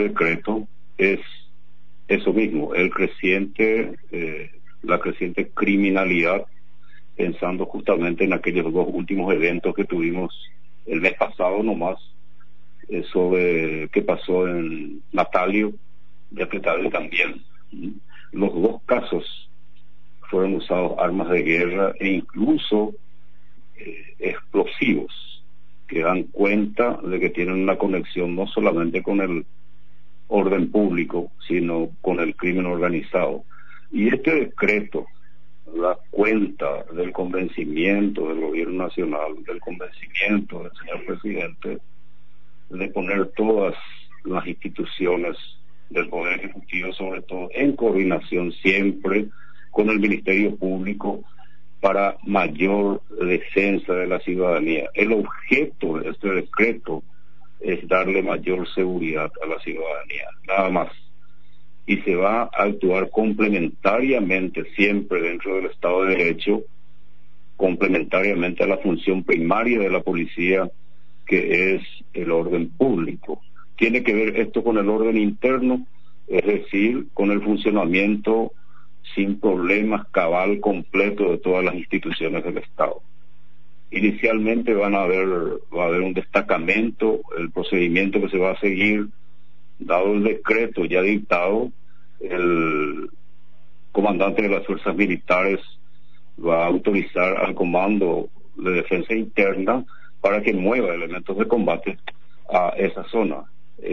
decreto es eso mismo, la creciente criminalidad, pensando justamente en aquellos dos últimos eventos que tuvimos el mes pasado nomás, que pasó en Natalio y Apretable también. Los dos casos fueron usados armas de guerra e incluso explosivos, que dan cuenta de que tienen una conexión no solamente con el orden público, sino con el crimen organizado. Y este decreto da cuenta del convencimiento del gobierno nacional, del convencimiento del señor presidente, de poner todas las instituciones del Poder Ejecutivo, sobre todo en coordinación siempre con el Ministerio Público, para mayor defensa de la ciudadanía. El objeto de este decreto es darle mayor seguridad a la ciudadanía, nada más. Y se va a actuar complementariamente, siempre dentro del Estado de Derecho, complementariamente a la función primaria de la policía, que es el orden público. Tiene que ver esto con el orden interno, es decir, con el funcionamiento sin problemas cabal completo de todas las instituciones del Estado. Inicialmente va a haber un destacamento, el procedimiento que se va a seguir, dado el decreto ya dictado, el comandante de las fuerzas militares va a autorizar al Comando de Defensa Interna para que mueva elementos de combate a esa zona.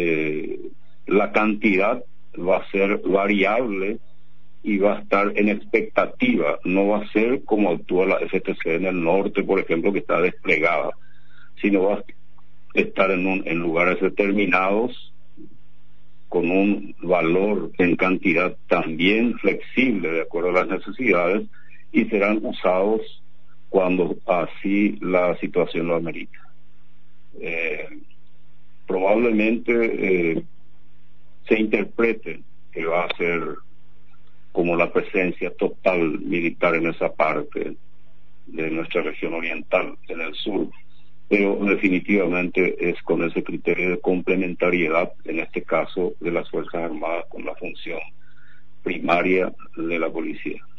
La cantidad va a ser variable y va a estar en expectativa, no va a ser como actúa la FTC en el norte, por ejemplo, que está desplegada, sino va a estar en lugares determinados, con un valor en cantidad también flexible de acuerdo a las necesidades, y serán usados cuando así la situación lo amerita. Probablemente se interprete que va a ser como la presencia total militar en esa parte de nuestra región oriental, en el sur, pero definitivamente es con ese criterio de complementariedad, en este caso de las Fuerzas Armadas, con la función primaria de la policía.